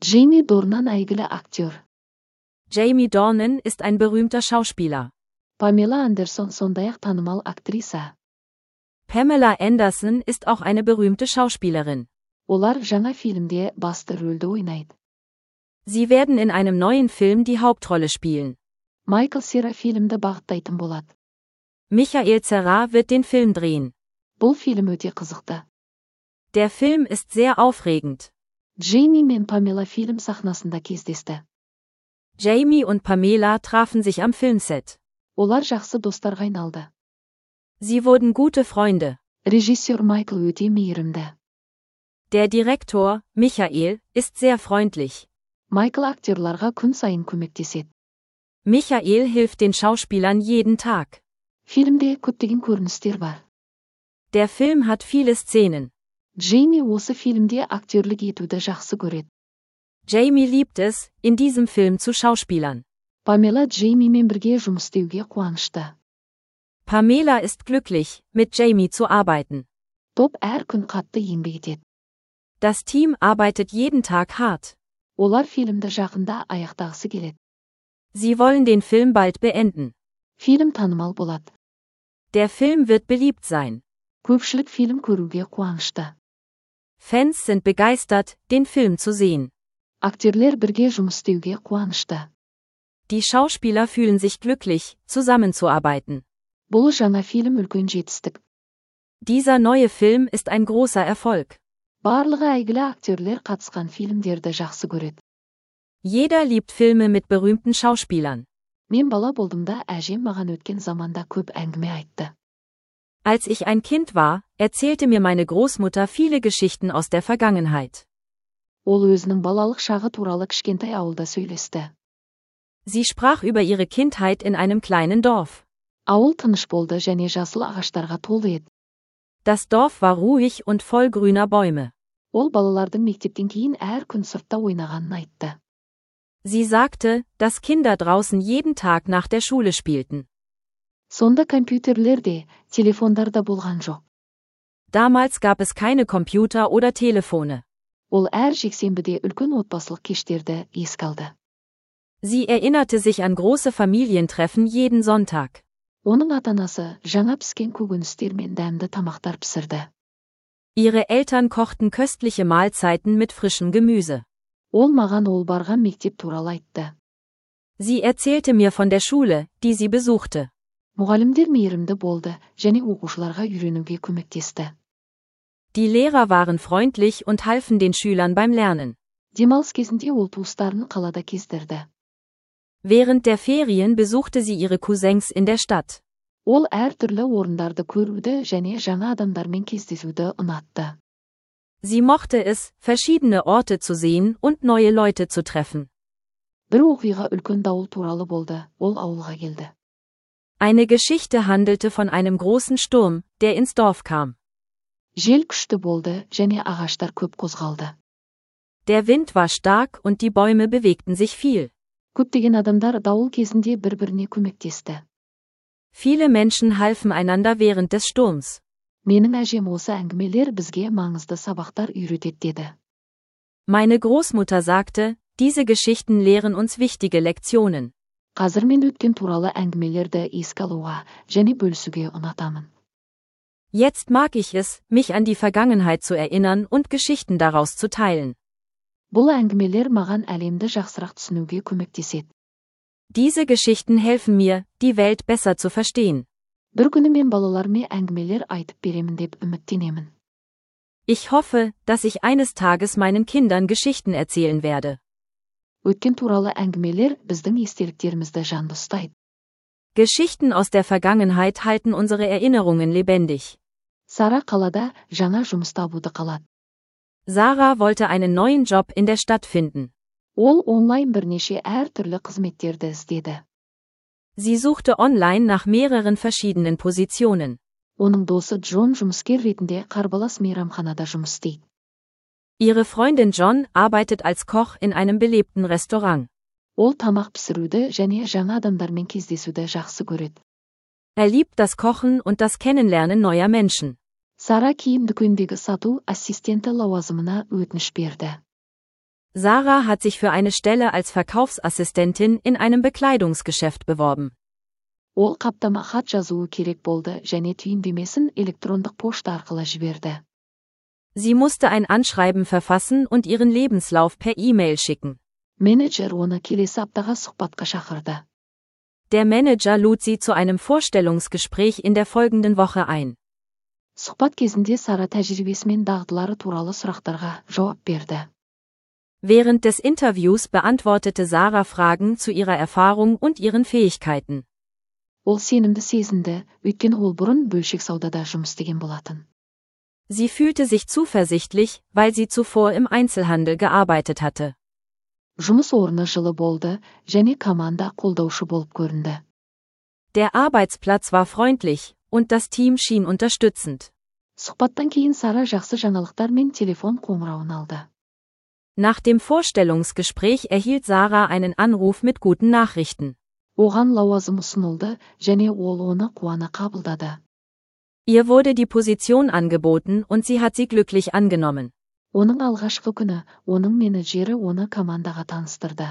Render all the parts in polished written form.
Джейми Дорнан әйгілі актер. Jamie Dornan ist ein berühmter Schauspieler. Памела Андерсон сондай-ақ танымал актриса. Pamela Anderson ist auch eine berühmte Schauspielerin. Олар жаңа фильмде басты рөлді ойнайды. Sie werden in einem neuen Film die Hauptrolle spielen. Майкл Сера фильмді бағыттайтын болады. Michael Cera wird den Film drehen. Бұл фильм өте қызықты. Der Film ist sehr aufregend. Джейми мен Памела фильм сахнасында кездесті. Jamie und Pamela trafen sich am Filmset. Олар жақсы достарға айналды. Sie wurden gute Freunde. Режиссер Майкл өте мейірімді. Der Direktor, Michael, ist sehr freundlich. Майкл актерларға күн сайын көмектеседі. Michael hilft den Schauspielern jeden Tag. Фильмде көптеген көріністер бар. Der Film hat viele Szenen. Джейми осы фильмде актерлік етуді жақсы көреді. Jamie liebt es, in diesem Film zu schauspielern. Памела Джеймимен бірге жұмыс істеуге қуанышты. Pamela ist glücklich, mit Jamie zu arbeiten. Топ әр күн қатты еңбек етеді. Das Team arbeitet jeden Tag hart. Олар фильмді жақында аяқтағысы келеді. Sie wollen den Film bald beenden. Фильм танымал болады. Der Film wird beliebt sein. Көпшілік фильм көруге қуанышты. Fans sind begeistert, den Film zu sehen. Актерлер бірге жұмыс істеуге қуанышты. Die Schauspieler fühlen sich glücklich, zusammenzuarbeiten. Бұл жаңа фильм үлкен жетістік. Dieser neue Film ist ein großer Erfolg. Барлығы әйгілі актерлер қатысқан фильмдерді жақсы көреді. Jeder liebt Filme mit berühmten Schauspielern. Мен бала болдымда әжем маған өткен заманда көп әңгіме айтты. Als ich ein Kind war, erzählte mir meine Großmutter viele Geschichten aus der Vergangenheit. Ол өзінің балалық шағы туралы кішкентай ауылда сөйлесті. Sie sprach über ihre Kindheit in einem kleinen Dorf. Ауыл тыныш болды және жасыл ағаштарға толы еді. Das Dorf war ruhig und voll grüner Bäume. Ол балалардың мектептен кейін әр күн сыртта ойнағанын айтты. Sie sagte, dass Kinder draußen jeden Tag nach der Schule spielten. Сонда компьютерлер де, телефондар да болған жоқ. Damals gab es keine Computer oder Telefone. Ол әр жексенбіде үлкен отбасылық кештерді еске алды. Sie erinnerte sich an große Familientreffen jeden Sonntag. Оның ата-анасы жаңа піскен көкөністер мен дәмді тамақтар пісірді. Ihre Eltern kochten köstliche Mahlzeiten mit frischem Gemüse. Ол маған ол барған мектеп туралы айтты. Sie erzählte mir von der Schule, die sie besuchte. Мұғалімдер мейірімді болды және оқушыларға үйренуге көмектесті. Die Lehrer waren freundlich und halfen den Schülern beim Lernen. Демалыс кезінде ол туыстарын қалада кездірді. Während der Ferien besuchte sie ihre Cousins in der Stadt. Ол әр түрлі орындарды көруді және жаңа адамдармен кездесуді ұнатты. Sie mochte es, verschiedene Orte zu sehen und neue Leute zu treffen. Бір оқиға үлкен дауыл туралы болды, ол ауылға келді. Eine Geschichte handelte von einem großen Sturm, der ins Dorf kam. Жел күшті болды және ағаштар көп қозғалды. Der Wind war stark und die Bäume bewegten sich viel. Көптеген адамдар дауыл кезінде бір-біріне көмектесті. Viele Menschen halfen einander während des Sturms. Менің әжем осы әңгімелер бізге маңызды сабақтар үйретеді деді. Meine Großmutter sagte, diese Geschichten lehren uns wichtige Lektionen. Қазір мен өткен туралы әңгімелерді еске алуға және бөлісуге ұнатамын. Jetzt mag ich es, mich an die Vergangenheit zu erinnern und Geschichten daraus zu teilen. Бұл әңгімелер маған әлемді жақсырақ түсінуге көмектеседі. Diese Geschichten helfen mir, die Welt besser zu verstehen. Бір күні мен балаларыма әңгімелер айтып беремін деп үміттенемін. Ich hoffe, dass ich eines Tages meinen Kindern Geschichten erzählen werde. Өткен туралы әңгімелер біздің естеліктерімізді жанды ұстайды. Geschichten aus der Vergangenheit halten unsere Erinnerungen lebendig. Сара қалада жаңа жұмыс табуды қалады. Sarah wollte einen neuen Job in der Stadt finden. Ол онлайн бірнеше әр түрлі қызметтерді іздеді. Sie suchte online nach mehreren verschiedenen Positionen. Оның досы Джон жұмыскер ретінде қарбалас мейрамханада жұмыс істейді. Ihre Freundin John arbeitet als Koch in einem belebten Restaurant. Ол тамақ пісіруді және жаңа адамдармен кездесуді жақсы көреді. Liebt das Kochen und das Kennenlernen neuer Menschen. Сара киім дүкеніндегі сату ассистенті лауазымына өтініш берді. Sarah hat sich für eine Stelle als Verkaufsassistentin in einem Bekleidungsgeschäft beworben. Ол қаптама хат жазуы керек болды және түйіндемесін электрондық пошта арқылы жіберді. Sie musste ein Anschreiben verfassen und ihren Lebenslauf per E-Mail schicken. Менеджер оны келесі аптаға сұхбатқа шақырды. Der Manager lud sie zu einem Vorstellungsgespräch in der folgenden Woche ein. Сұхбат кезінде Сара тәжірибесі мен дағдылары туралы сұрақтарға жауап берді. Während des Interviews beantwortete Sarah Fragen zu ihrer Erfahrung und ihren Fähigkeiten. Ол сенімді сезінді, өйткені ол бұрын бөлшек саудада жұмыс істеген болатын. Sie fühlte sich zuversichtlich, weil sie zuvor im Einzelhandel gearbeitet hatte. Жұмыс орны жылы болды, және команда қолдаушы болып көрінді. Der Arbeitsplatz war freundlich, und das Team schien unterstützend. Сұхбаттан кейін Сара жақсы жаңалықтар мен телефон қоңырауын алды. Nach dem Vorstellungsgespräch erhielt Sarah einen Anruf mit guten Nachrichten. Оған лауазым ұсынылды, және ол оны қуана қабылдады. Ihr wurde die Position angeboten und sie hat sie glücklich angenommen. Оның алғашқы күні, оның менеджері оны командаға таныстырды.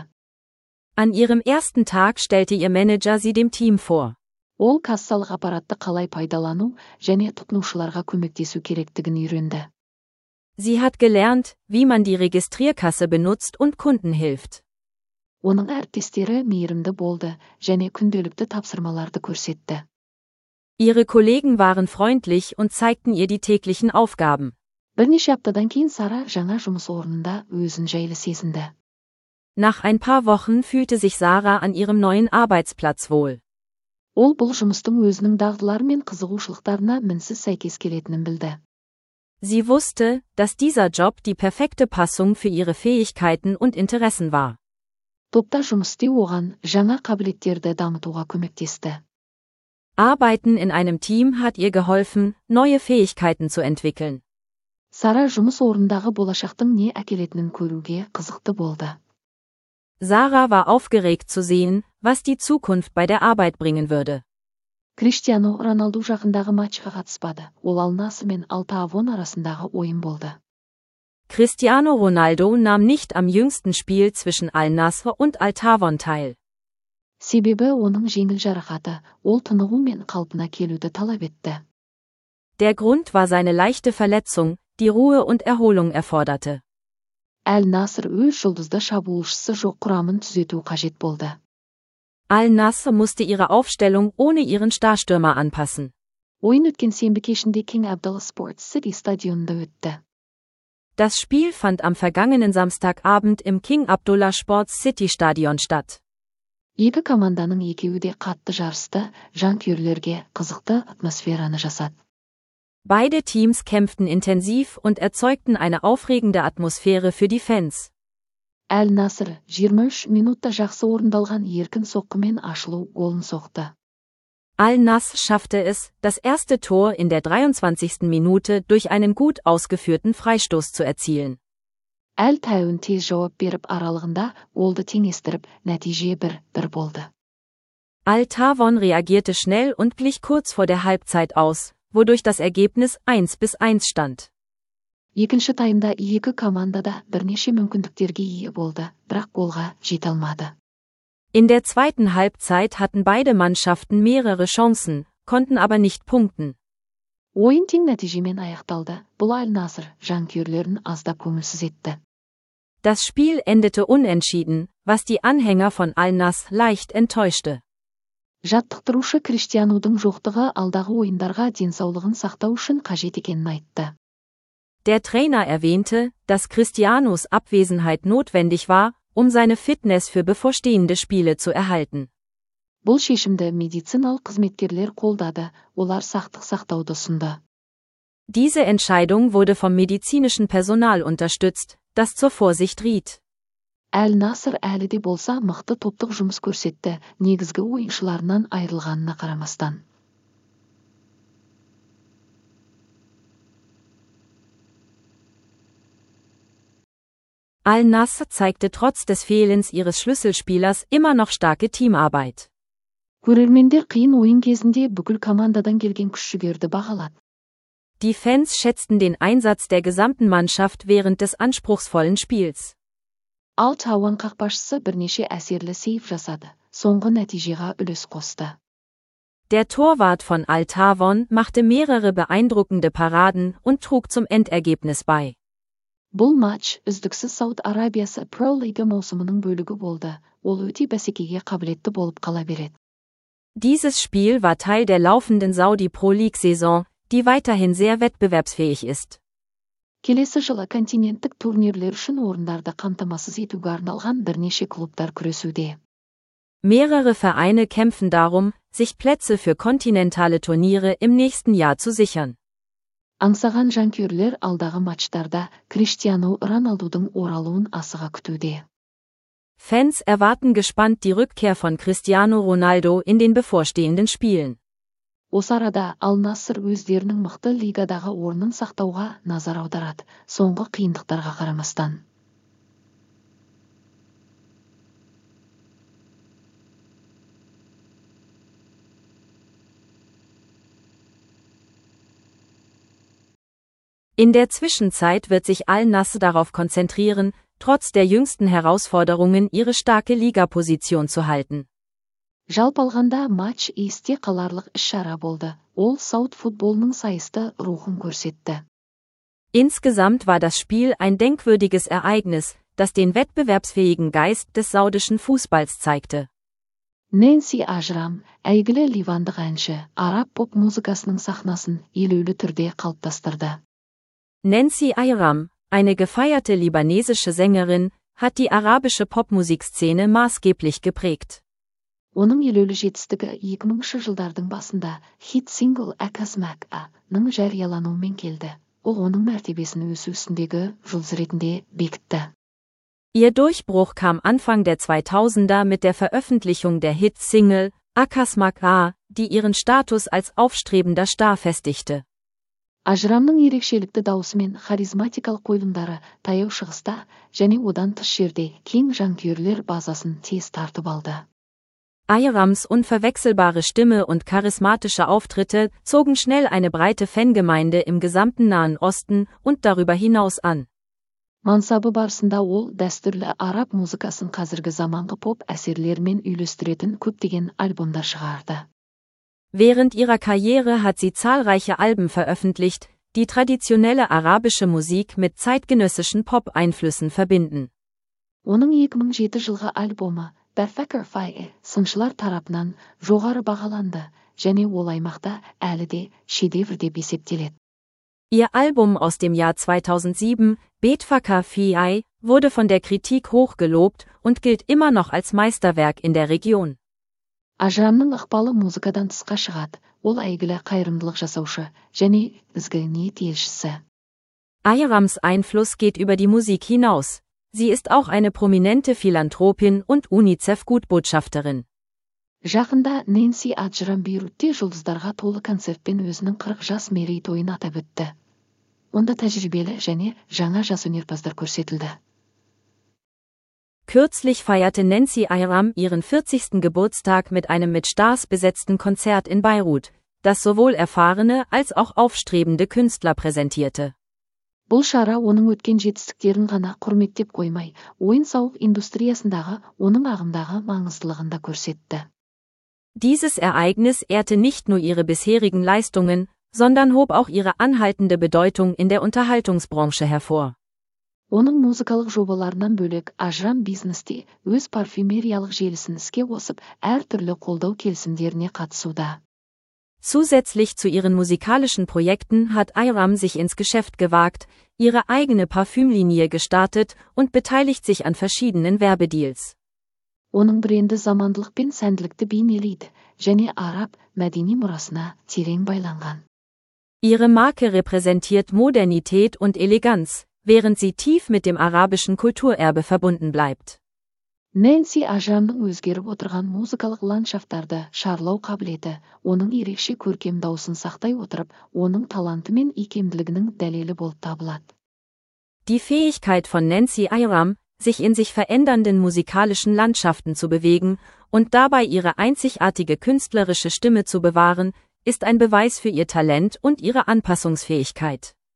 An ihrem ersten Tag stellte ihr Manager sie dem Team vor. Ол кассалық аппаратты қалай пайдалану және тұтынушыларға көмектесу керектігін үйренді. Sie hat gelernt, wie man die Registrierkasse benutzt und Kunden hilft. Оның әріптестері мейірімді болды, және күнделікті тапсырмаларды көрсетті. Ihre Kollegen waren freundlich und zeigten ihr die täglichen Aufgaben. Бірнеше аптадан кейін Сара жаңа жұмыс орнында өзін жайлы сезінді. Nach ein paar Wochen fühlte sich Sarah an ihrem neuen Arbeitsplatz wohl. Ол бұл жұмыстың өзінің дағдылары мен қызығушылықтарына мінсіз сәйкес келетінін білді. Sie wusste, dass dieser Job die perfekte Passung für ihre Fähigkeiten und Interessen war. Топта жұмыс істеу оған жаңа қабілеттерді дамытуға көмектесті. Arbeiten in einem Team hat ihr geholfen, neue Fähigkeiten zu entwickeln. Сара жұмыс орнындағы болашақтың не әкелетінін көруге қызықты болды. Sarah war aufgeregt zu sehen, was die Zukunft bei der Arbeit bringen würde. Криштиану Роналду жақындағы матчқа қатыспады. Ол Аль-Наср мен Аль-Тавон арасындағы ойын болды. Cristiano Ronaldo nahm nicht am jüngsten Spiel zwischen Al-Nasr und Al-Tawon teil. Себебі оның жеңіл жарақаты, ол тынығу мен қалпына келуді талап етті. Der Grund war seine leichte Verletzung, die Ruhe und Erholung erforderte. Әл-Наср өз жұлдызды шабуылшысы жоқ құрамын түзету қажет болды. Al-Nasr musste ihre Aufstellung ohne ihren Starstürmer anpassen. Ойын өткен сенбі кешінде King Abdullah Sports City стадионында өтті. Das Spiel fand am vergangenen Samstagabend im King Abdullah Sports City Stadion statt. Екі команданың екеуі де қатты жарысты, жанкүйерлерге қызықты атмосфераны жасады. Beide Teams kämpften intensiv und erzeugten eine aufregende Atmosphäre für die Fans. Әл-Наср 23 минутта жақсы орындалған еркін соққымен ашылу голын соқты. Al-Nasr schaffte es, das erste Tor in der 23. Minute durch einen gut ausgeführten Freistoß zu erzielen. Әл-Тәуін тез жауап беріп аралығында голды теңестіріп, нәтиже 1-1 болды. Al-Tawon reagierte schnell und glich kurz vor der Halbzeit aus, wodurch das Ergebnis 1:1 stand. Екінші таймда екі команда да бірнеше мүмкіндіктерге ие болды, бірақ голға жете алмады. In der zweiten Halbzeit hatten beide Mannschaften mehrere Chancen, konnten aber nicht punkten. Ойын тең нәтижемен аяқталды. Бұл Аль-Наср жанкүйерлерін аздап көңілсіз етті. Das Spiel endete unentschieden, was die Anhänger von Al-Nasr leicht enttäuschte. Жаттықтырушы Криштианудың жоқтығы алдағы ойындарға денсаулығын сақтау үшін қажет екенін айтты. Der Trainer erwähnte, dass Cristianos Abwesenheit notwendig war, um seine Fitness für bevorstehende Spiele zu erhalten. Бұл шешімді медициналық қызметкерлер қолдады, олар сақтық сақтауды ұсынды. Diese Entscheidung wurde vom medizinischen Personal unterstützt, das zur Vorsicht riet. Әл-Наср әлі де болса мықты топтық жұмыс көрсетті, негізгі ойыншыларынан айырылғанына қарамастан. Al-Nasr zeigte trotz des Fehlens ihres Schlüsselspielers immer noch starke Teamarbeit. Көрермендер қиын ойын кезінде бүкіл командадан келген күш-жігерді бағалады. Die Fans schätzten den Einsatz der gesamten Mannschaft während des anspruchsvollen Spiels. Ал Чауан қақпашысы бірнеше әсерлі сейв жасады, соңғы нәтижеға үлес қосты. Der Torwart von Al Tawon machte mehrere beeindruckende Paraden und trug zum Endergebnis bei. Бұл матч үздіксіз Сауд Арабиясы Pro League маусымының бөлігі болды, ол өте бәсекеге қабілетті болып қала береді. Dieses Spiel war Teil der laufenden Saudi Pro League-Saison, die weiterhin sehr wettbewerbsfähig ist. Келесі жылы континенттік турнирлер үшін орындарды қамтамасыз етуге арналған бірнеше клубтар күресуде. Mehrere Vereine kämpfen darum, sich Plätze für kontinentale Turniere im nächsten Jahr zu sichern. Аңсаған жанкүйерлер алдағы матчтарда Криштиану Роналдудың оралуын асыға күтуде. Fans erwarten gespannt die Rückkehr von Cristiano Ronaldo in den bevorstehenden Spielen. Осы арада Ал Наср өздерінің мықты лигадағы орнын сақтауға назар аударады, соңғы қиындықтарға қарамастан. In der Zwischenzeit wird sich Al Nassr darauf konzentrieren, trotz der jüngsten Herausforderungen ihre starke Ligaposition zu halten. Жалпы алғанда матч есте қаларлық іс-шара болды. Ол Сауд футболының сайысты рухын көрсетті. Insgesamt war das Spiel ein denkwürdiges Ereignis, das den wettbewerbsfähigen Geist des saudischen Fußballs zeigte. Нэнси Ажрам, әйгілі ливандық әнші, араб поп музыкасының сахнасын елеулі түрде қалыптастырды. Nancy Ayram, eine gefeierte libanesische Sängerin, hat die arabische Popmusikszene maßgeblich geprägt. Оның елеулі жетістігі 2000 жылдардың басында хит-сингл Акасмак-ның жариялануымен келді. Ол оның мәртебесін өсу үстіндегі жұлдыз ретінде бекітті. Ihr Durchbruch kam Anfang der 2000er mit der Veröffentlichung der Hit-Single Akasmak A, die ihren Status als aufstrebender Star festigte. Ажрамның ерекшелікті даусымен харизматикалық қойылымдары таяу шығыста және одан тыс жерде кең жанкүйерлер базасын тез тартып алды. Ayrams unverwechselbare Stimme und charismatische Auftritte zogen schnell eine breite Fangemeinde im gesamten Nahen Osten und darüber hinaus an. Мансабы барысында ол дәстүрлі араб музыкасын қазіргі заманғы поп әсерлермен үйлестіретін көптеген альбомдар шығарды. Während ihrer Karriere hat sie zahlreiche Alben veröffentlicht, die traditionelle arabische Musik mit zeitgenössischen Pop-Einflüssen verbinden. Оның 2007 жылғы альбомы Perfect Fire сыншылар тарапынан жоғары бағаланды, және ол аймақта әлі де шедевр деп есептеледі. Ihr Album aus dem Jahr 2007, Betfaka Fi, wurde von der Kritik hoch gelobt und gilt immer noch als Meisterwerk in der Region. Ажрамның ықпалы музыкадан тысқа шығады, ол әйгілі қайырымдылық жасаушы және ізгі ниет елшісі. Ayrams Einfluss geht über die Musik hinaus. Sie ist auch eine prominente Philanthropin und UNICEF-Gutbotschafterin. Жақында Нэнси Аджрам Бейрутте жұлдыздарға толы концертпен өзінің 40 жас мерейтойын атап өтті. Онда тәжірибелі және жаңа жас өнерпаздар көрсетілді. Kürzlich feierte Nancy Ayram ihren 40. Geburtstag mit einem mit Stars besetzten Konzert in Beirut, das sowohl erfahrene als auch aufstrebende Künstler präsentierte. Бұл шара оның өткен жетістіктерін ғана құрметтеп қоймай, ойын-сауық индустриясындағы оның ағымдағы маңыздылығын да көрсетті. Dieses Ereignis ehrte nicht nur ihre bisherigen Leistungen, sondern hob auch ihre anhaltende Bedeutung in der Unterhaltungsbranche hervor. Оның музыкалық жобаларынан бөлек Ажрам бизнесте өз парфюмериялық желісін іске қосып, әртүрлі қолдау келісімдеріне қатысуда. Zusätzlich zu ihren musikalischen Projekten hat Ayram sich ins Geschäft gewagt, ihre eigene Parfümlinie gestartet und beteiligt sich an verschiedenen Werbedeals. Оның бренді замандылық пен сәнділікті бейнелейді, және араб мәдени мұрасына терең байланған. Ihre Marke repräsentiert Modernität und Eleganz, während sie tief mit dem arabischen Kulturerbe verbunden bleibt. Нэнси Ажрамның өзгеріп отырған музыкалық ландшафтарды шарлау қабілеті, оның ерекше көркем дауысын сақтай отырып, оның таланты мен икемділігінің дәлелі болып табылады. Die Fähigkeit von Nancy Ayram, sich in sich verändernden musikalischen Landschaften zu bewegen und dabei ihre einzigartige künstlerische Stimme zu bewahren, ist ein Beweis für ihr Talent und ihre Anpassungsfähigkeit.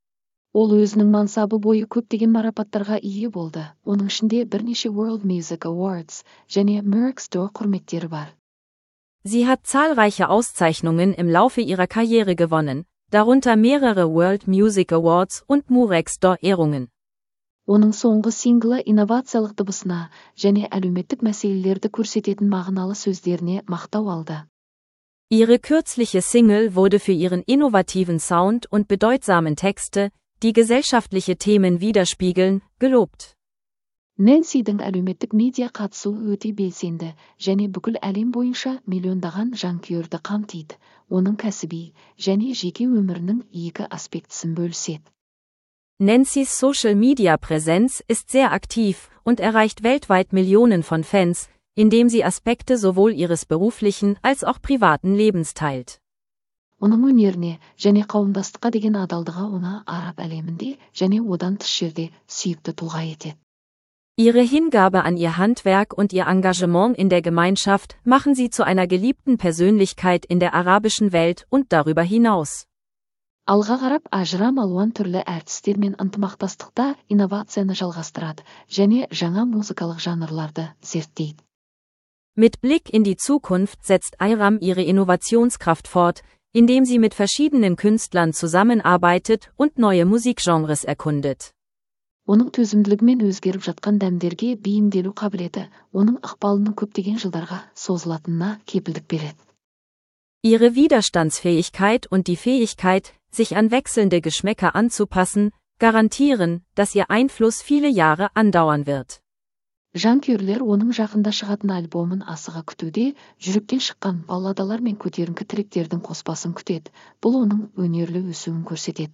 Ол өзінің мансабы бойы көптеген марапаттарға ие болды. Оның ішінде бірнеше World Music Awards және Mercury Store құрметтері бар. Sie hat zahlreiche Auszeichnungen im Laufe ihrer Karriere gewonnen, darunter mehrere World Music Awards und Murex d'Or Ehrungen. Оның соңғы синглі инновациялық дыбысына және әлеуметтік мәселелерді көрсететін мағыналы сөздеріне мақтау алды. Ihre kürzliche Single wurde für ihren innovativen Sound und bedeutsamen Texte, die gesellschaftliche Themen widerspiegeln, gelobt. Нэнсидің әлеуметтік медиа қатысуы өте белсенді және бүкіл әлем бойынша миллиондаған жанкүйерді қамтиды. Оның кәсіби және жеке өмірінің екі аспектісін бөліседі. Nancys Social-Media-Präsenz ist sehr aktiv und erreicht weltweit Millionen von Fans, indem sie Aspekte sowohl ihres beruflichen als auch privaten Lebens teilt. Оның өнеріне және қауымдастыққа деген адалдығы оны араб әлемінде және одан тыс жерде сүйікті тұлға етеді. Ihre Hingabe an ihr Handwerk und ihr Engagement in der Gemeinschaft machen sie zu einer geliebten Persönlichkeit in der arabischen Welt und darüber hinaus. Алға қарап ажырам алуан түрлі әртістермен ынтымақтастықта инновацияны жалғастырады және жаңа музыкалық жанрларды зерттейді. Mit Blick in die Zukunft setzt Ayram ihre Innovationskraft fort, indem sie mit verschiedenen Künstlern zusammenarbeitet und neue Musikgenres erkundet. Оның төзімділігімен өзгеріп жатқан дәмдерге бейімделу қабілеті оның ықпалының көптеген жылдарға созылатынына кепілдік береді. Ihre Widerstandsfähigkeit und die Fähigkeit, sich an wechselnde Geschmäcker anzupassen, garantieren, dass ihr Einfluss viele Jahre andauern wird. Жанкүйерлер оның жақында шығатын альбомын асыға күтуде, жүректен шыққан балладалар мен көтеріңкі тректердің қоспасын күтеді. Бұл оның өнерлі өсуін көрсетеді.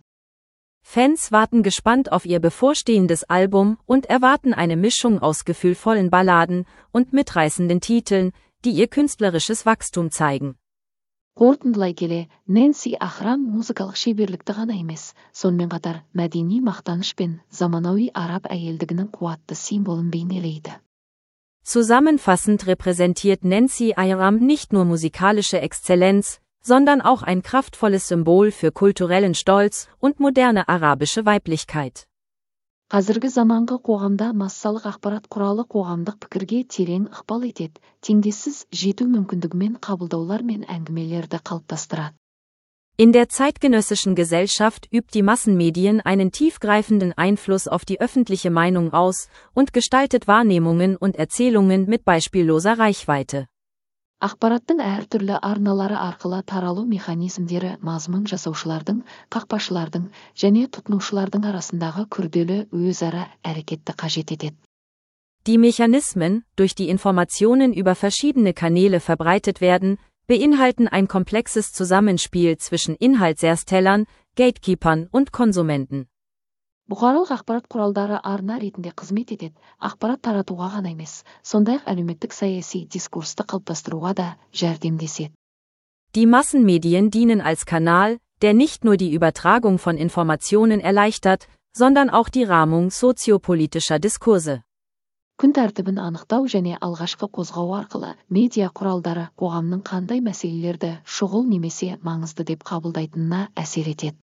Fans warten gespannt auf ihr bevorstehendes Album und erwarten eine Mischung aus gefühlvollen Balladen und mitreißenden Titeln, die ihr künstlerisches Wachstum zeigen. Қорытындылай келе, Нэнси Ахрам музыкалық шеберлікті ғана емес, сонымен қатар мәдени мақтаныш пен заманауи араб әйелдігінің қуатты символын бейнелейді. Zusammenfassend repräsentiert Nancy Ayram nicht nur musikalische Exzellenz, sondern auch ein kraftvolles Symbol für kulturellen Stolz und moderne arabische Weiblichkeit. Қазіргі заманғы қоғамда массалық ақпарат құралы қоғамдық пікірге терең ықпал етеді, теңдессіз жету мүмкіндігімен қабылдаулар мен әңгімелерді қалыптастырады. In der zeitgenössischen Gesellschaft übt die Massenmedien einen tiefgreifenden Einfluss auf die öffentliche Meinung aus und gestaltet Wahrnehmungen und Erzählungen mit beispielloser Reichweite. Ақпараттың әртүрлі арналары арқылы таралу механизмдері мазмұн жасаушылардың, қақпашылардың және тұтынушылардың арасындағы күрделі өзара әрекетті қажет етеді. Die Mechanismen, durch die Informationen über verschiedene Kanäle verbreitet werden, beinhalten ein komplexes Zusammenspiel zwischen Inhaltserstellern, Gatekeepern und Konsumenten. Бұқаралық ақпарат құралдары арна ретінде қызмет етеді, ақпарат таратуға ғана емес, сондай-ақ әлеуметтік саяси дискурсты қалыптастыруға да жәрдемдеседі. Die Massenmedien dienen als Kanal, der nicht nur die Übertragung von Informationen erleichtert, sondern auch die Rahmung soziopolitischer Diskurse. Күн тәртібін анықтау және алғашқы қозғау арқылы медиа құралдары қоғамның қандай мәселелерді шұғыл немесе маңызды деп қабылдайтынына әсер етеді.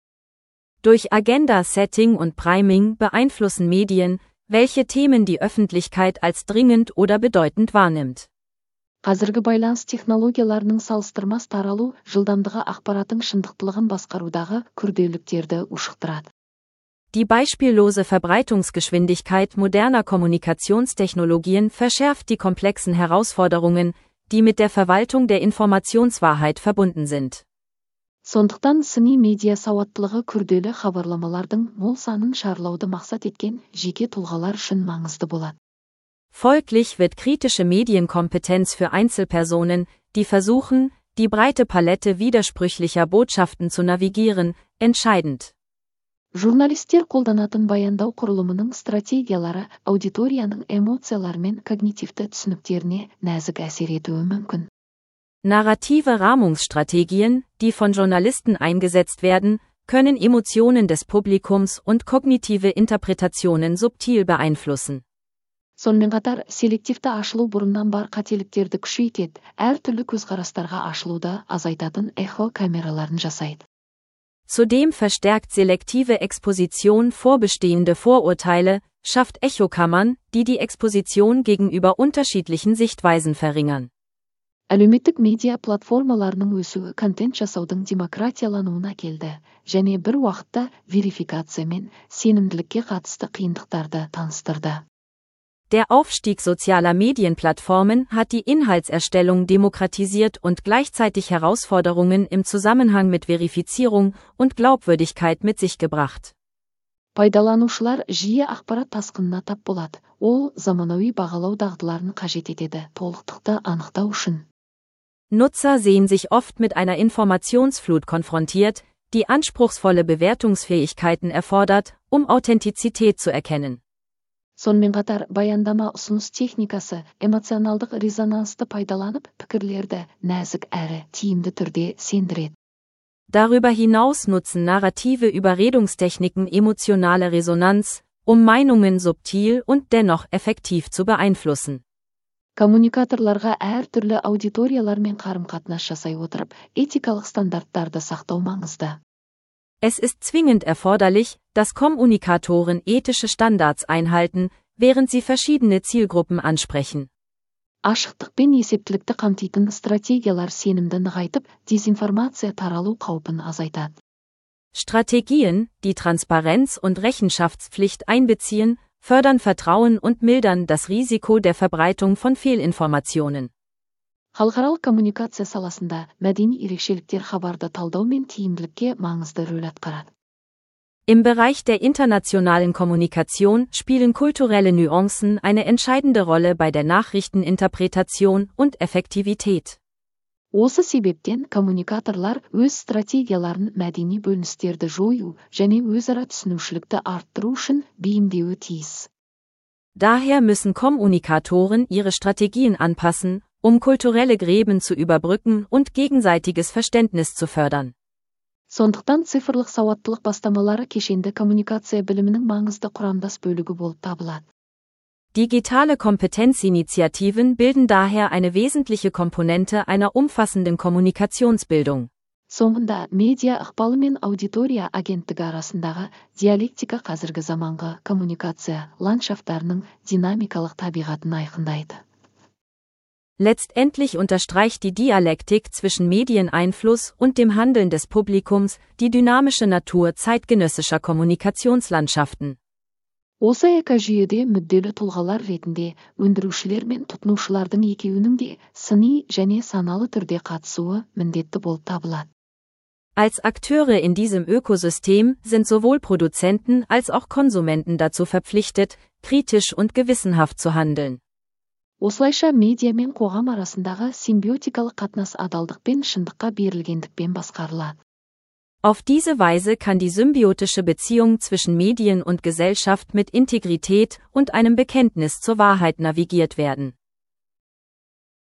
Durch Agenda-Setting und Priming beeinflussen Medien, welche Themen die Öffentlichkeit als dringend oder bedeutend wahrnimmt. Қазіргі байланыс технологияларының салыстырмас таралу жылдамдығы ақпараттың шындықтылығын басқарудағы күрделіліктерді ушықтырады. Die beispiellose Verbreitungsgeschwindigkeit moderner Kommunikationstechnologien verschärft die komplexen Herausforderungen, die mit der Verwaltung der Informationswahrheit verbunden sind. Сондықтан сыни медиа сауаттылығы күрделі хабарламалардың мол санын шарлауды мақсат еткен жеке тұлғалар үшін маңызды болады. Folglich wird kritische Medienkompetenz für Einzelpersonen, die versuchen, die breite Palette widersprüchlicher Botschaften zu navigieren, entscheidend. Журналистер қолданатын баяндау құрылымының стратегиялары аудиторияның эмоциялары мен когнитивті түсініктеріне нәзік әсер етуі мүмкін. Narrative Rahmungsstrategien, die von Journalisten eingesetzt werden, können Emotionen des Publikums und kognitive Interpretationen subtil beeinflussen. Сонымен қатар, селективті ашылу бұрыннан бар қателіктерді күшейтеді, әртүрлі көзқарастарға ашылуды азайтатын эхо камераларын жасайды. Zudem verstärkt selektive Exposition vorbestehende Vorurteile, schafft Echokammern, die die Exposition gegenüber unterschiedlichen Sichtweisen verringern. Әлеуметтік медиа платформаларының өсуі контент жасаудың демократиялануына келді, және бір уақытта верификация мен сенімділікке қатысты қиындықтарды таныстырды. Der Aufstieg sozialer Medienplattformen hat die Inhaltserstellung demokratisiert und gleichzeitig Herausforderungen im Zusammenhang mit Verifizierung und Glaubwürdigkeit mit sich gebracht. Пайдаланушылар жиі ақпарат тасқынына тап болады, ол заманауи бағалау дағдыларын қажет етеді, толықтықты анықтау үшін. Nutzer sehen sich oft mit einer Informationsflut konfrontiert, die anspruchsvolle Bewertungsfähigkeiten erfordert, um Authentizität zu erkennen. Сонымен қатар баяндама ұсыныс техникасы эмоционалдық резонансты пайдаланып, пікірлерді нәзік әрі тиімді түрде сендіреді. Darüber hinaus nutzen narrative Überredungstechniken emotionale Resonanz, um Meinungen subtil und dennoch effektiv zu beeinflussen. Коммуникаторларға әр түрлі аудиториялармен қарым-қатынас жасай отырып, этикалық стандарттарды сақтау маңызды. Es ist zwingend erforderlich, dass Kommunikatoren ethische Standards einhalten, während sie verschiedene Zielgruppen ansprechen. Ашықтық пен есептілікті қамтитын стратегиялар сенімді нығайтып, дезинформация таралу қаупін азайтады. Strategien, die Transparenz und Rechenschaftspflicht einbeziehen, fördern Vertrauen und mildern das Risiko der Verbreitung von Fehlinformationen. Халықаралық коммуникация саласында мәдени ерекшеліктер хабарды талдау мен тиімділікке маңызды рөл атқарады. Im Bereich der internationalen Kommunikation spielen kulturelle Nuancen eine entscheidende Rolle bei der Nachrichteninterpretation und Effektivität. Осы себептен коммуникаторлар өз стратегияларын мәдени бөліністерді жою және өзара түсінушілікті арттыру үшін бейімдеуі тиіс. Daher müssen Kommunikatoren ihre Strategien anpassen, um kulturelle Gräben zu überbrücken und gegenseitiges Verständnis zu fördern. Сондықтан цифрлық сауаттылық бастамалары кешенді коммуникация білімінің маңызды құрамдас бөлігі болып табылады. Digitale Kompetenzinitiativen bilden daher eine wesentliche Komponente einer umfassenden Kommunikationsbildung. Соңында медиа ықпалы мен аудитория агенттігі арасындағы диалектика қазіргі заманғы коммуникация ландшафтарының динамикалық табиғатын айқындайды. Letztendlich unterstreicht die Dialektik zwischen Medieneinfluss und dem Handeln des Publikums die dynamische Natur zeitgenössischer Kommunikationslandschaften. Осы экожүйеде мүдделі тұлғалар ретінде өндірушілер мен тұтынушылардың екеуінің де сыни және саналы түрде қатысуы міндетті болып табылады. Als Akteure in diesem Ökosystem sind sowohl Produzenten als auch Konsumenten dazu verpflichtet, kritisch und gewissenhaft zu handeln. Осылайша медиа мен қоғам арасындағы симбиотикалық қатынас адалдық пен шындыққа берілгендікпен басқарылады. Auf diese Weise kann die symbiotische Beziehung zwischen Medien und Gesellschaft mit Integrität und einem Bekenntnis zur Wahrheit navigiert werden.